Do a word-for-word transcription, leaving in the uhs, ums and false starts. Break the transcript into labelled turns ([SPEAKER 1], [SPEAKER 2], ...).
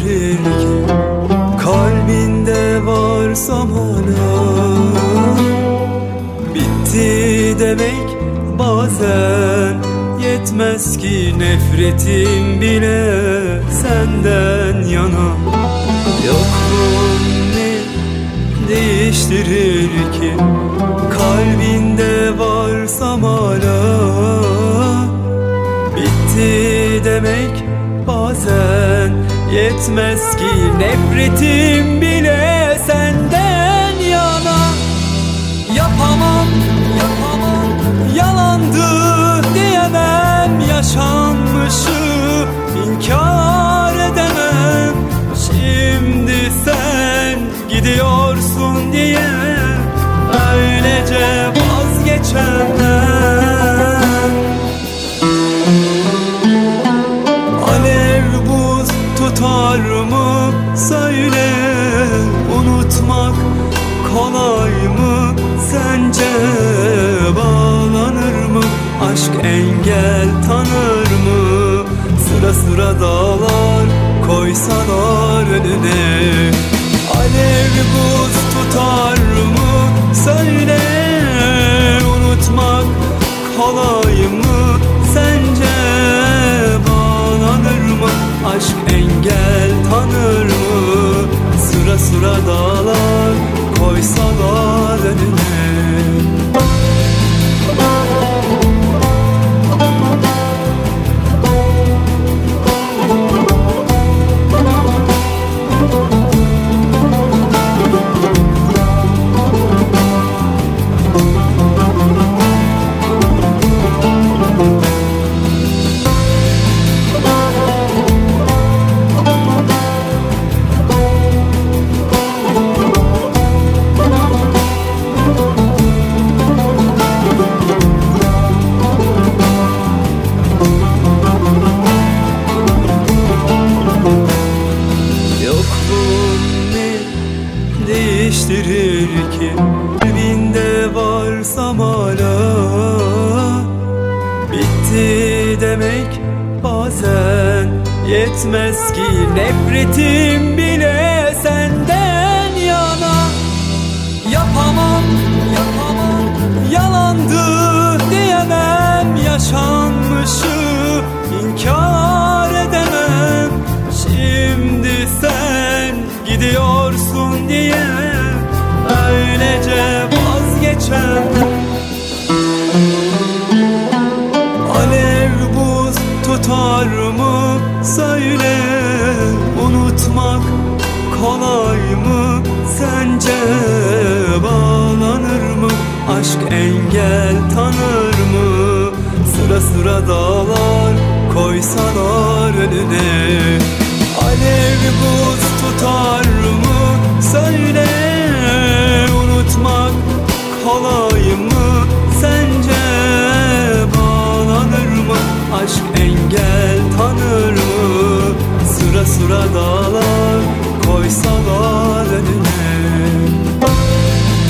[SPEAKER 1] değiştirir ki? Kalbinde varsam hala bitti demek bazen yetmez ki, nefretim bile senden yana. Yokluğun ne değiştirir ki? Kalbinde varsam hala bitti demek bazen yetmez ki, nefretim bile senden yana. Yapamam, yapamam, yalandı diyemem, yaşanmışı inkar edemem. Şimdi sen gidiyorsun diye öylece vazgeçemem. Alev buz tutar mı söyle, unutmak kolay mı sence? Bağlanır mı aşk, engel tanır mı? Sıra sıra dağlar koysalar önüne. Alev buz tutar mı söyle, unutmak kolay mı sence? Bağlanır mı aşk, engel tanır mı? Sıra sıra dağlar koysalar önüne. Değiştirir ki? Kalbinde varsam hala bitti demek bazen yetmez ki, nefretim bir